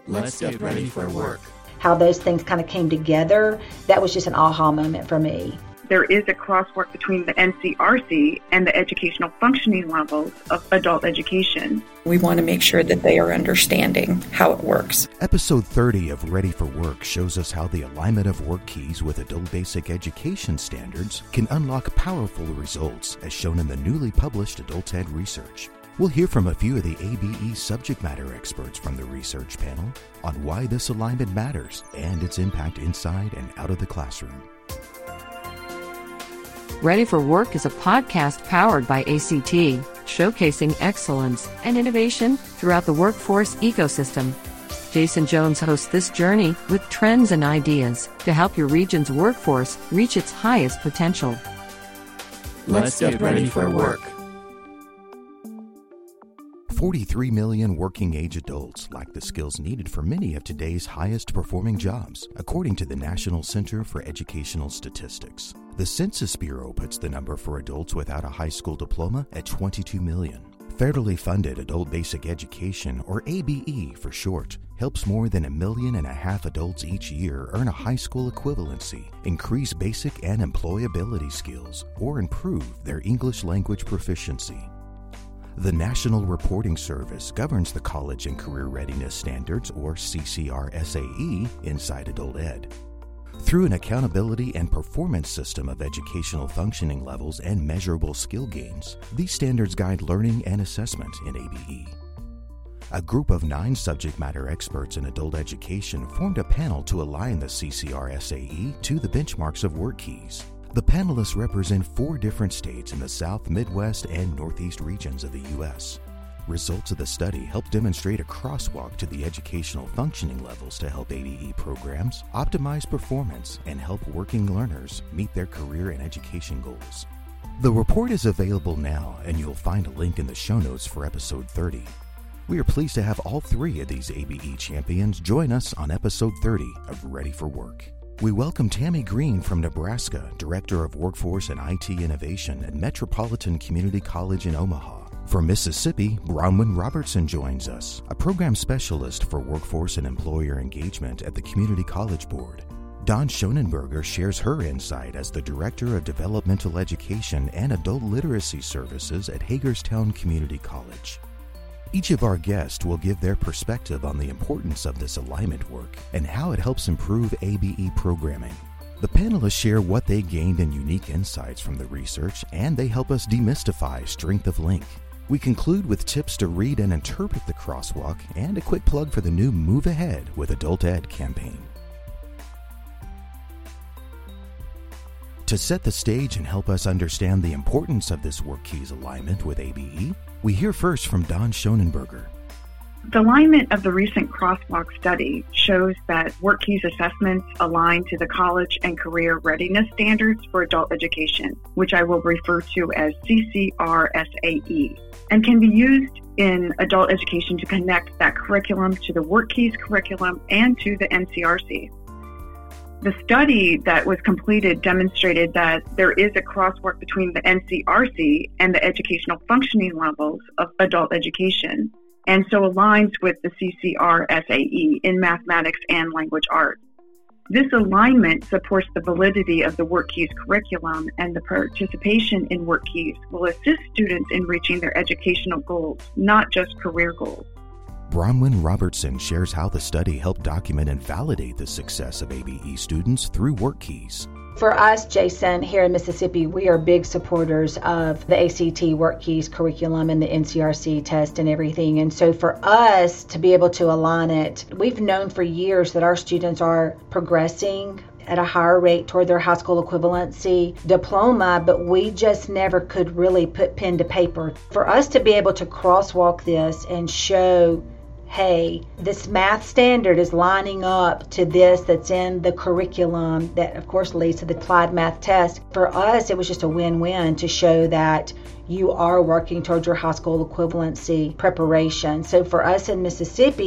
Let's get ready for work. How those things kind of came together, that was just an aha moment for me. There is a crosswalk between the NCRC and the educational functioning levels of adult education. We want to make sure that they are understanding how it works. Episode 30 of Ready for Work shows us how the alignment of work keys with adult basic education standards can unlock powerful results, as shown in the newly published Adult Ed research. We'll hear from a few of the ABE subject matter experts from the research panel on why this alignment matters and its impact inside and out of the classroom. Ready for Work is a podcast powered by ACT, showcasing excellence and innovation throughout the workforce ecosystem. Jason Jones hosts this journey with trends and ideas to help your region's workforce reach its highest potential. Let's get ready for work. 43 million working-age adults lack the skills needed for many of today's highest-performing jobs, according to the National Center for Educational Statistics. The Census Bureau puts the number for adults without a high school diploma at 22 million. Federally funded adult basic education, or ABE for short, helps more than 1.5 million adults each year earn a high school equivalency, increase basic and employability skills, or improve their English language proficiency. The National Reporting Service governs the College and Career Readiness Standards, or CCR-SAE, inside Adult Ed. Through an accountability and performance system of educational functioning levels and measurable skill gains, these standards guide learning and assessment in ABE. A group of 9 subject matter experts in adult education formed a panel to align the CCR-SAE to the benchmarks of work keys. The panelists represent 4 different states in the South, Midwest, and Northeast regions of the U.S. Results of the study help demonstrate a crosswalk to the educational functioning levels to help ABE programs optimize performance and help working learners meet their career and education goals. The report is available now, and you'll find a link in the show notes for episode 30. We are pleased to have all 3 of these ABE champions join us on episode 30 of Ready for Work. We welcome Tammy Green from Nebraska, Director of Workforce and IT Innovation at Metropolitan Community College in Omaha. From Mississippi, Bronwyn Robertson joins us, a program specialist for workforce and employer engagement at the Community College Board. Dawn Schonenberger shares her insight as the Director of Developmental Education and Adult Literacy Services at Hagerstown Community College. Each of our guests will give their perspective on the importance of this alignment work and how it helps improve ABE programming. The panelists share what they gained and unique insights from the research, and they help us demystify strength of link. We conclude with tips to read and interpret the crosswalk and a quick plug for the new Move Ahead with Adult Ed campaign. To set the stage and help us understand the importance of this work keys alignment with ABE, we hear first from Dawn Schonenberger. The alignment of the recent crosswalk study shows that work keys assessments align to the college and career readiness standards for adult education, which I will refer to as CCR-SAE, and can be used in adult education to connect that curriculum to the work keys curriculum and to the NCRC. The study that was completed demonstrated that there is a crosswalk between the NCRC and the educational functioning levels of adult education, and so aligns with the CCR-SAE in mathematics and language arts. This alignment supports the validity of the Work Keys curriculum, and the participation in Work Keys will assist students in reaching their educational goals, not just career goals. Bronwyn Robertson shares how the study helped document and validate the success of ABE students through work keys. For us, Jason, here in Mississippi, we are big supporters of the ACT Work Keys curriculum and the NCRC test and everything. And so for us to be able to align it, we've known for years that our students are progressing at a higher rate toward their high school equivalency diploma, but we just never could really put pen to paper. For us to be able to crosswalk this and show, hey, this math standard is lining up to this that's in the curriculum that, of course, leads to the applied math test. For us, it was just a win-win to show that you are working towards your high school equivalency preparation. So for us in Mississippi,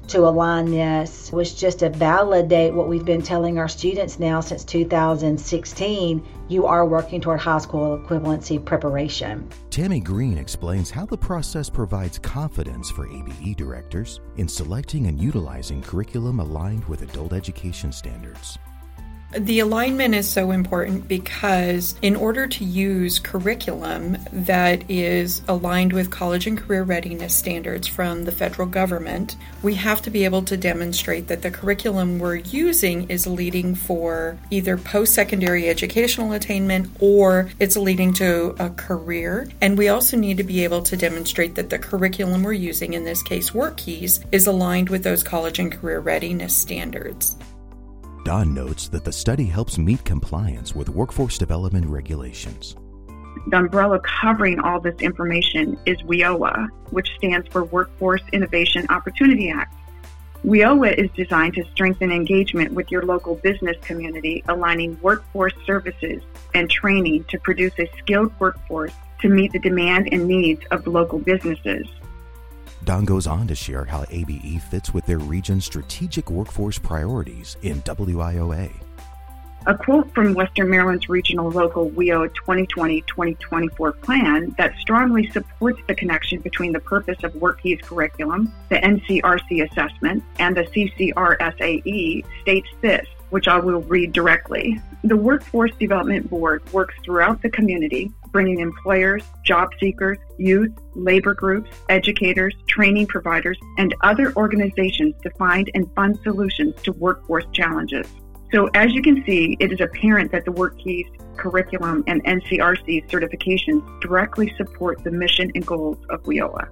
to align this was just to validate what we've been telling our students now since 2016. You are working toward high school equivalency preparation. Tammy Green explains how the process provides confidence for ABE directors in selecting and utilizing curriculum aligned with adult education standards. The alignment is so important because in order to use curriculum that is aligned with college and career readiness standards from the federal government, we have to be able to demonstrate that the curriculum we're using is leading for either post-secondary educational attainment or it's leading to a career. And we also need to be able to demonstrate that the curriculum we're using, in this case WorkKeys, is aligned with those college and career readiness standards. Don notes that the study helps meet compliance with workforce development regulations. The umbrella covering all this information is WIOA, which stands for Workforce Innovation Opportunity Act. WIOA is designed to strengthen engagement with your local business community, aligning workforce services and training to produce a skilled workforce to meet the demand and needs of local businesses. Don goes on to share how ABE fits with their region's strategic workforce priorities in WIOA. A quote from Western Maryland's Regional Local WIOA 2020-2024 plan that strongly supports the connection between the purpose of WorkKeys curriculum, the NCRC assessment, and the CCRSAE states this, which I will read directly. The Workforce Development Board works throughout the community, bringing employers, job seekers, youth, labor groups, educators, training providers, and other organizations to find and fund solutions to workforce challenges. So as you can see, it is apparent that the WorkKeys curriculum and NCRC certifications directly support the mission and goals of WIOA.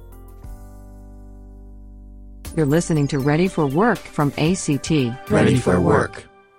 You're listening to Ready for Work from ACT. Ready for work.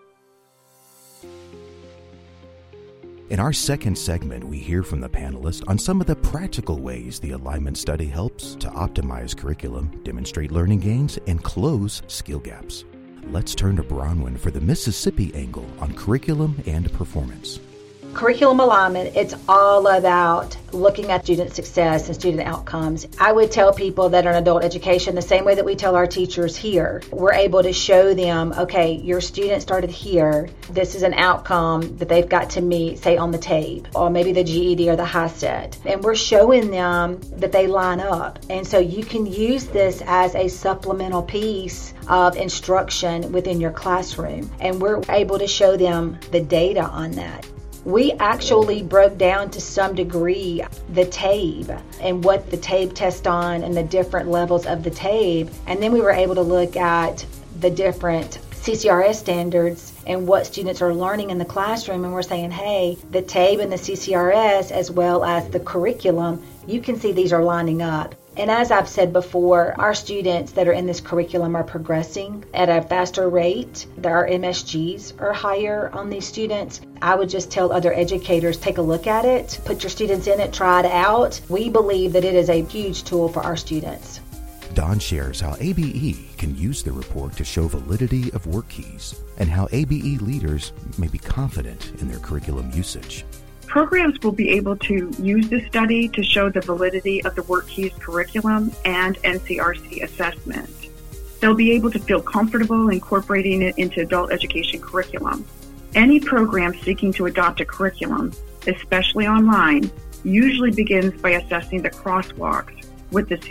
In our second segment, we hear from the panelists on some of the practical ways the alignment study helps to optimize curriculum, demonstrate learning gains, and close skill gaps. Let's turn to Bronwyn for the Mississippi angle on curriculum and performance. Curriculum alignment, it's all about looking at student success and student outcomes. I would tell people that are in adult education the same way that we tell our teachers here. We're able to show them, okay, your student started here. This is an outcome that they've got to meet, say on the TABE, or maybe the GED or the HiSET. And we're showing them that they line up. And so you can use this as a supplemental piece of instruction within your classroom. And we're able to show them the data on that. We actually broke down to some degree the TABE and what the TABE tests on and the different levels of the TABE. And then we were able to look at the different CCRS standards and what students are learning in the classroom. And we're saying, hey, the TABE and the CCRS as well as the curriculum, you can see these are lining up. And as I've said before, our students that are in this curriculum are progressing at a faster rate. Our MSGs are higher on these students. I would just tell other educators, take a look at it, put your students in it, try it out. We believe that it is a huge tool for our students. Don shares how ABE can use the report to show validity of WorkKeys and how ABE leaders may be confident in their curriculum usage. Programs will be able to use this study to show the validity of the WorkKeys curriculum and NCRC assessment. They'll be able to feel comfortable incorporating it into adult education curriculum. Any program seeking to adopt a curriculum, especially online, usually begins by assessing the crosswalks with the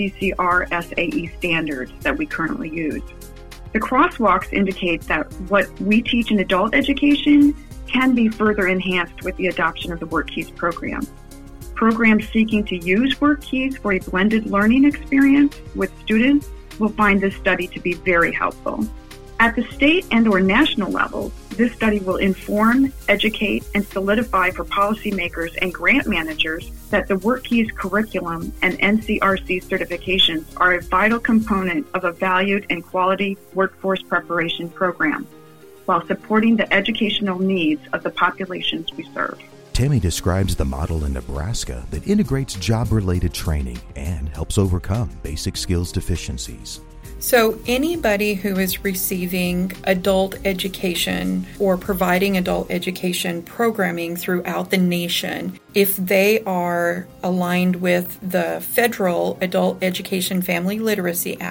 CCRSAE standards that we currently use. The crosswalks indicate that what we teach in adult education can be further enhanced with the adoption of the WorkKeys program. Programs seeking to use WorkKeys for a blended learning experience with students will find this study to be very helpful. At the state and or national level, this study will inform, educate, and solidify for policymakers and grant managers that the WorkKeys curriculum and NCRC certifications are a vital component of a valued and quality workforce preparation program, while supporting the educational needs of the populations we serve. Tammy describes the model in Nebraska that integrates job-related training and helps overcome basic skills deficiencies. So anybody who is receiving adult education or providing adult education programming throughout the nation, if they are aligned with the Federal Adult Education Family Literacy Act,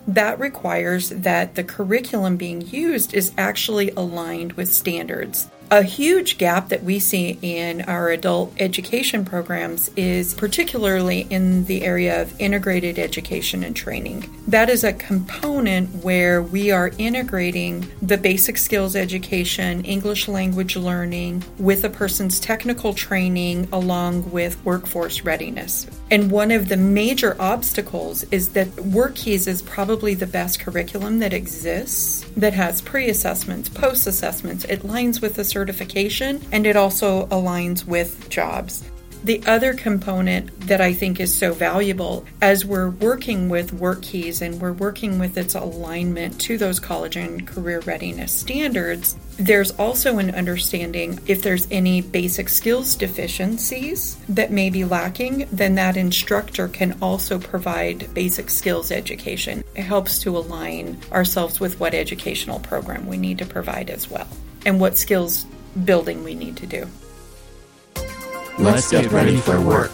That requires that the curriculum being used is actually aligned with standards. A huge gap that we see in our adult education programs is particularly in the area of integrated education and training. That is a component where we are integrating the basic skills education, English language learning, with a person's technical training along with workforce readiness. And one of the major obstacles is that WorkKeys is probably the best curriculum that exists, that has pre-assessments, post-assessments. It aligns with the certification, and it also aligns with jobs. The other component that I think is so valuable as we're working with WorkKeys and we're working with its alignment to those college and career readiness standards, there's also an understanding if there's any basic skills deficiencies that may be lacking, then that instructor can also provide basic skills education. It helps to align ourselves with what educational program we need to provide as well and what skills building we need to do. Let's get ready for work.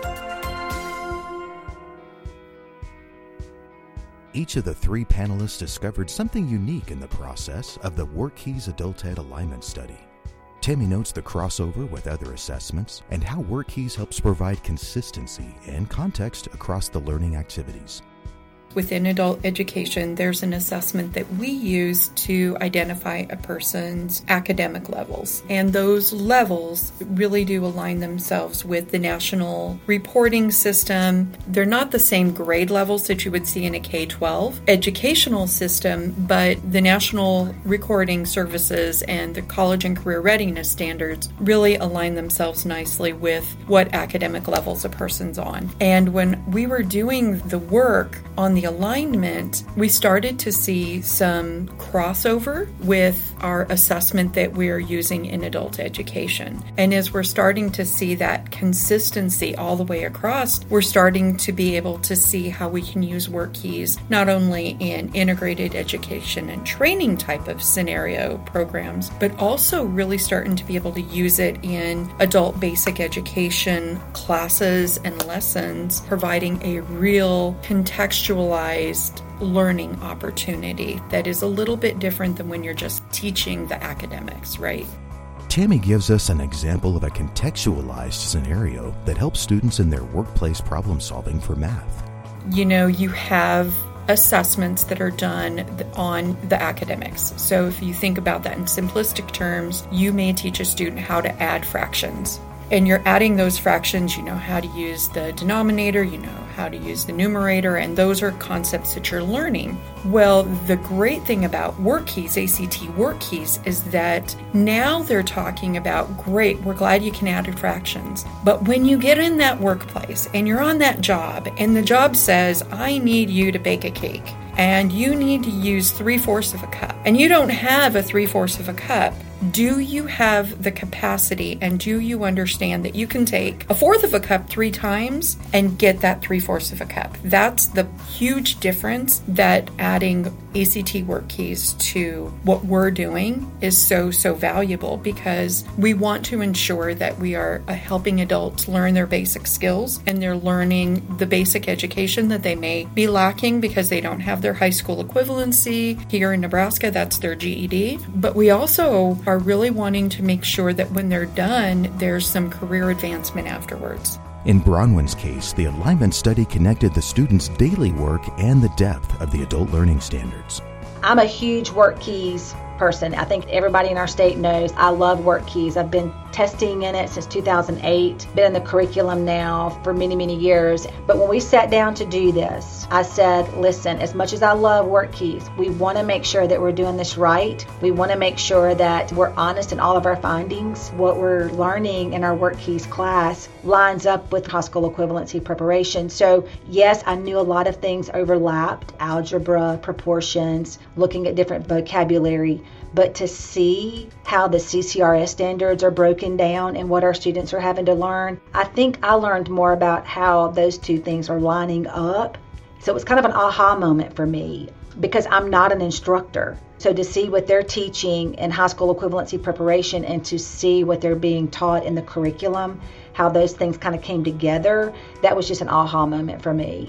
Each of the three panelists discovered something unique in the process of the WorkKeys Adult Ed Alignment Study. Tammy notes the crossover with other assessments and how WorkKeys helps provide consistency and context across the learning activities. Within adult education, there's an assessment that we use to identify a person's academic levels. And those levels really do align themselves with the national reporting system. They're not the same grade levels that you would see in a K-12 educational system, but the national recording services and the college and career readiness standards really align themselves nicely with what academic levels a person's on. And when we were doing the work on the alignment, we started to see some crossover with our assessment that we're using in adult education. And as we're starting to see that consistency all the way across, we're starting to be able to see how we can use WorkKeys not only in integrated education and training type of scenario programs, but also really starting to be able to use it in adult basic education classes and lessons, providing a real contextualized learning opportunity that is a little bit different than when you're just teaching the academics, right? Tammy gives us an example of a contextualized scenario that helps students in their workplace problem solving for math. You know, you have assessments that are done on the academics. So if you think about that in simplistic terms, you may teach a student how to add fractions. And you're adding those fractions, you know how to use the denominator, you know how to use the numerator, and those are concepts that you're learning. Well, the great thing about WorkKeys, ACT WorkKeys, is that now they're talking about, great, we're glad you can add fractions. But when you get in that workplace and you're on that job, and the job says, I need you to bake a cake, and you need to use 3/4 of a cup, and you don't have a 3/4 of a cup, do you have the capacity and do you understand that you can take 1/4 of a cup 3 times and get that 3/4 of a cup? That's the huge difference that adding ACT WorkKeys to what we're doing is so valuable, because we want to ensure that we are helping adults learn their basic skills and they're learning the basic education that they may be lacking because they don't have their high school equivalency. Here in Nebraska, that's their GED. But we also are really wanting to make sure that when they're done, there's some career advancement afterwards. In Bronwyn's case, the alignment study connected the students' daily work and the depth of the adult learning standards. I'm a huge WorkKeys person. I think everybody in our state knows I love WorkKeys. I've been testing in it since 2008, been in the curriculum now for many years. But when we sat down to do this, I said, listen, as much as I love WorkKeys, we want to make sure that we're doing this right. We want to make sure that we're honest in all of our findings. What we're learning in our WorkKeys class lines up with high school equivalency preparation. So yes, I knew a lot of things overlapped, algebra, proportions, looking at different vocabulary, but to see how the CCRS standards are broken down and what our students are having to learn, I think I learned more about how those two things are lining up. So it was kind of an aha moment for me, because I'm not an instructor. So to see what they're teaching in high school equivalency preparation and to see what they're being taught in the curriculum, how those things kind of came together, that was just an aha moment for me.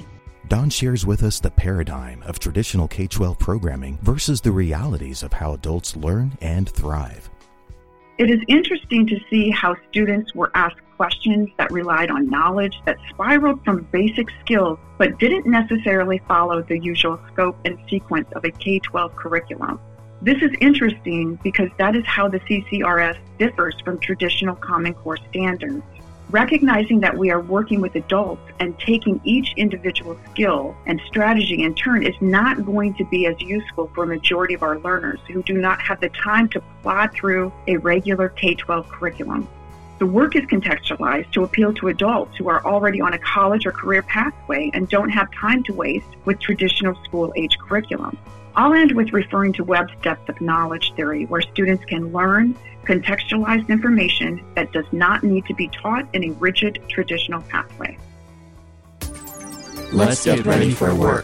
Dawn shares with us the paradigm of traditional K-12 programming versus the realities of how adults learn and thrive. It is interesting to see how students were asked questions that relied on knowledge that spiraled from basic skills but didn't necessarily follow the usual scope and sequence of a K-12 curriculum. This is interesting because that is how the CCRS differs from traditional Common Core standards. Recognizing that we are working with adults and taking each individual skill and strategy in turn is not going to be as useful for a majority of our learners who do not have the time to plod through a regular K-12 curriculum. The work is contextualized to appeal to adults who are already on a college or career pathway and don't have time to waste with traditional school-age curriculum. I'll end with referring to Webb's depth of knowledge theory, where students can learn contextualized information that does not need to be taught in a rigid traditional pathway. Let's get ready for work.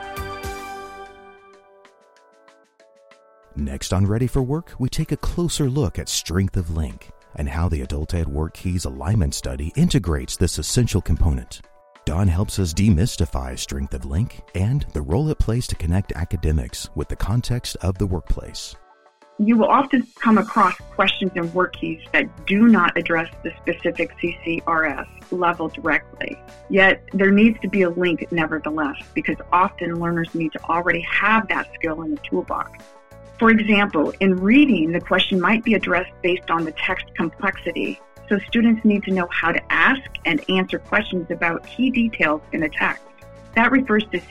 Next on Ready for Work, we take a closer look at Strength of Link and how the Adult Ed WorkKeys alignment study integrates this essential component. Dawn helps us demystify Strength of Link and the role it plays to connect academics with the context of the workplace. You will often come across questions in WorkKeys that do not address the specific CCRS level directly. Yet there needs to be a link nevertheless, because often learners need to already have that skill in the toolbox. For example, in reading, the question might be addressed based on the text complexity, so students need to know how to ask and answer questions about key details in a text. That refers to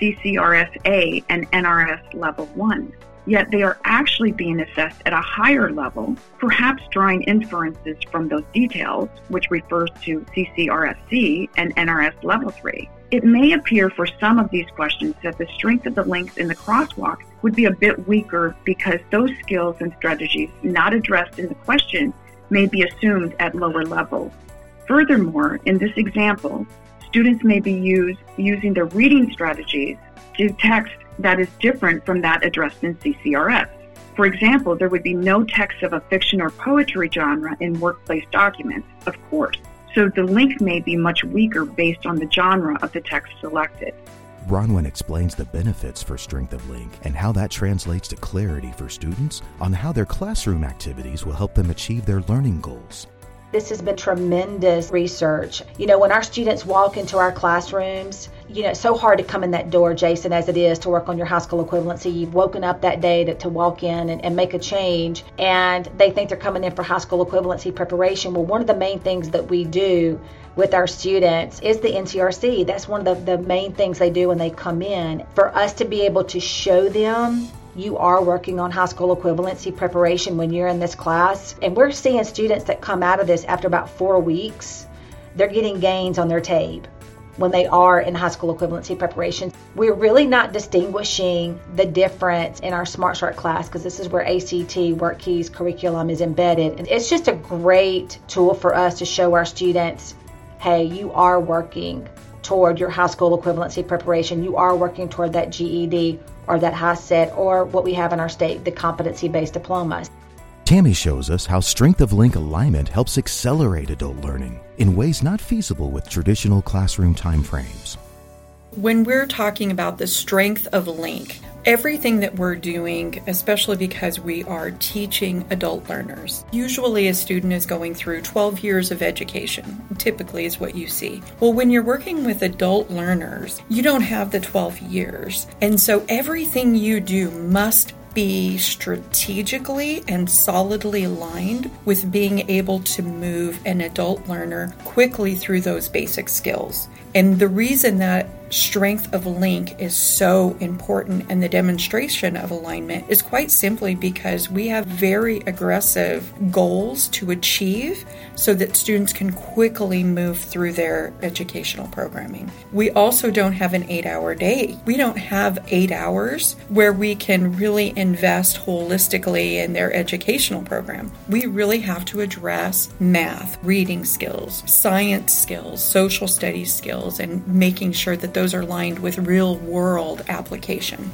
CCRS-A and NRS Level 1. Yet they are actually being assessed at a higher level, perhaps drawing inferences from those details, which refers to CCRS-C and NRS Level 3. It may appear for some of these questions that the strength of the links in the crosswalk would be a bit weaker because those skills and strategies not addressed in the question may be assumed at lower levels. Furthermore, in this example, students may be using the reading strategies to text that is different from that addressed in CCRS. For example, there would be no text of a fiction or poetry genre in workplace documents, of course, so the link may be much weaker based on the genre of the text selected. Bronwyn explains the benefits for Strength of Link and how that translates to clarity for students on how their classroom activities will help them achieve their learning goals. This has been tremendous research. When our students walk into our classrooms, it's so hard to come in that door, Jason, as it is to work on your high school equivalency. You've woken up that day to walk in and make a change, and they think they're coming in for high school equivalency preparation. Well, one of the main things that we do with our students is the NCRC. That's one of the main things they do when they come in. For us to be able to show them you are working on high school equivalency preparation when you're in this class. And we're seeing students that come out of this after about 4 weeks, they're getting gains on their tape when they are in high school equivalency preparation. We're really not distinguishing the difference in our Smart Start class because this is where ACT WorkKeys curriculum is embedded. And it's just a great tool for us to show our students, hey, you are working toward your high school equivalency preparation. You are working toward that GED or that HiSET or what we have in our state, the competency-based diplomas. Tammy shows us how Strength of Link alignment helps accelerate adult learning in ways not feasible with traditional classroom timeframes. When we're talking about the strength of link, everything that we're doing, especially because we are teaching adult learners, usually a student is going through 12 years of education, typically is what you see. Well, when you're working with adult learners, you don't have the 12 years. And so everything you do must be strategically and solidly aligned with being able to move an adult learner quickly through those basic skills. And the reason that strength of link is so important and the demonstration of alignment is quite simply because we have very aggressive goals to achieve so that students can quickly move through their educational programming. We also don't have an 8-hour day. We don't have 8 hours where we can really invest holistically in their educational program. We really have to address math, reading skills, science skills, social studies skills, and making sure that those are aligned with real-world application.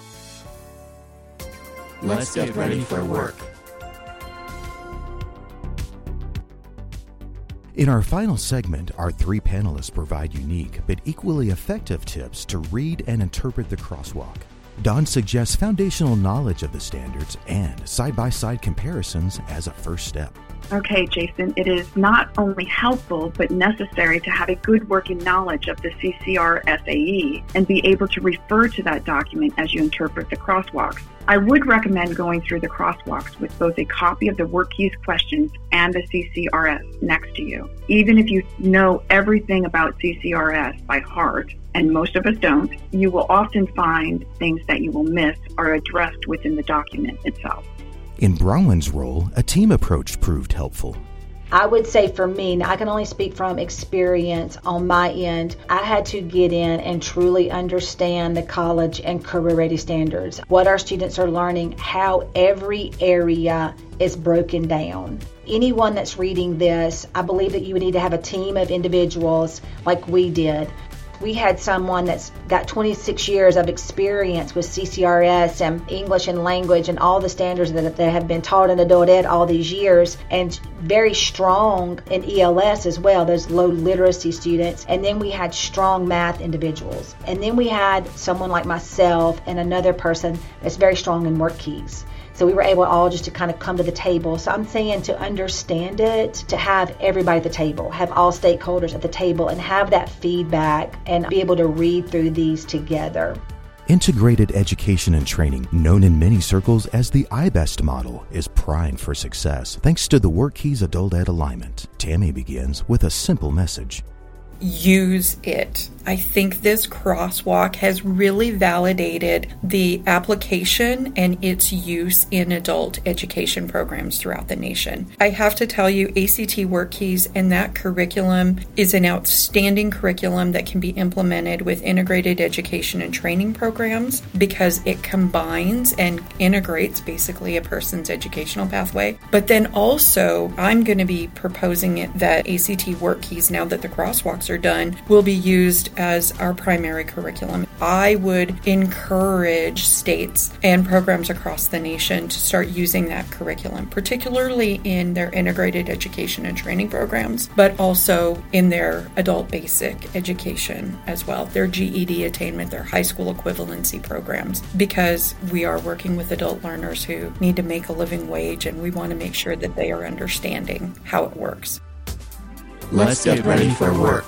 Let's get ready for work. In our final segment, our three panelists provide unique but equally effective tips to read and interpret the crosswalk. Dawn suggests foundational knowledge of the standards and side-by-side comparisons as a first step. Okay, Jason, it is not only helpful but necessary to have a good working knowledge of the CCR SAE and be able to refer to that document as you interpret the crosswalks. I would recommend going through the crosswalks with both a copy of the WorkKeys questions and the CCRS next to you. Even if you know everything about CCRS by heart, and most of us don't, you will often find things that you will miss are addressed within the document itself. In Bronwyn's role, a team approach proved helpful. I would say for me, now I can only speak from experience on my end, I had to get in and truly understand the college and career ready standards, what our students are learning, how every area is broken down. Anyone that's reading this, I believe that you would need to have a team of individuals like we did. We had someone that's got 26 years of experience with CCRS and English and language and all the standards that have been taught in adult ed all these years, and very strong in ELS as well, those low literacy students. And then we had strong math individuals. And then we had someone like myself and another person that's very strong in WorkKeys. So we were able all just to kind of come to the table. So I'm saying to understand it, to have everybody at the table, have all stakeholders at the table and have that feedback and be able to read through these together. Integrated education and training, known in many circles as the IBEST model, is primed for success thanks to the WorkKeys Adult Ed alignment. Tammy begins with a simple message. Use it. I think this crosswalk has really validated the application and its use in adult education programs throughout the nation. I have to tell you, ACT WorkKeys and that curriculum is an outstanding curriculum that can be implemented with integrated education and training programs because it combines and integrates basically a person's educational pathway. But then also, I'm going to be proposing it that ACT WorkKeys, now that the crosswalks are done, will be used as our primary curriculum. I would encourage states and programs across the nation to start using that curriculum, particularly in their integrated education and training programs, but also in their adult basic education as well, their GED attainment, their high school equivalency programs, because we are working with adult learners who need to make a living wage, and we want to make sure that they are understanding how it works. Let's get ready for work.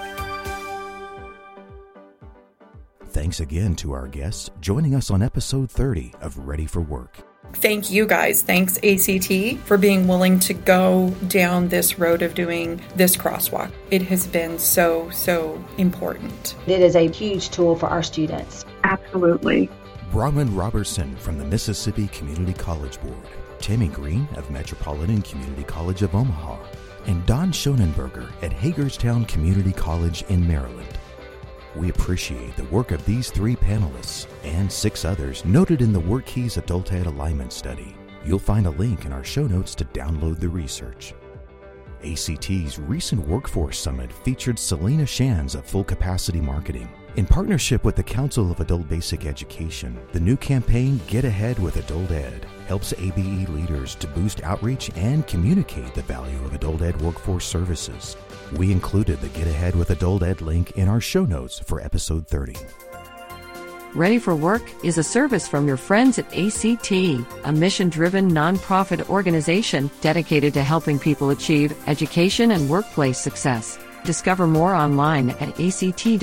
Thanks again to our guests joining us on episode 30 of Ready for Work. Thank you guys. Thanks ACT for being willing to go down this road of doing this crosswalk. It has been so important. It is a huge tool for our students. Absolutely. Bronwyn Robertson from the Mississippi Community College Board, Tammy Green of Metropolitan Community College of Omaha, and Dawn Schonenberger at Hagerstown Community College in Maryland. We appreciate the work of these three panelists and 6 others noted in the WorkKeys Adult Ed Alignment Study. You'll find a link in our show notes to download the research. ACT's recent Workforce Summit featured Selena Shands of Full Capacity Marketing. In partnership with the Council of Adult Basic Education, the new campaign Get Ahead with Adult Ed helps ABE leaders to boost outreach and communicate the value of adult ed workforce services. We included the Get Ahead with Adult Ed link in our show notes for episode 30. Ready for Work is a service from your friends at ACT, a mission-driven nonprofit organization dedicated to helping people achieve education and workplace success. Discover more online at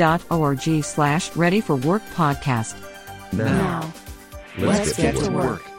act.org/readyforworkpodcast. Now, let's get to work.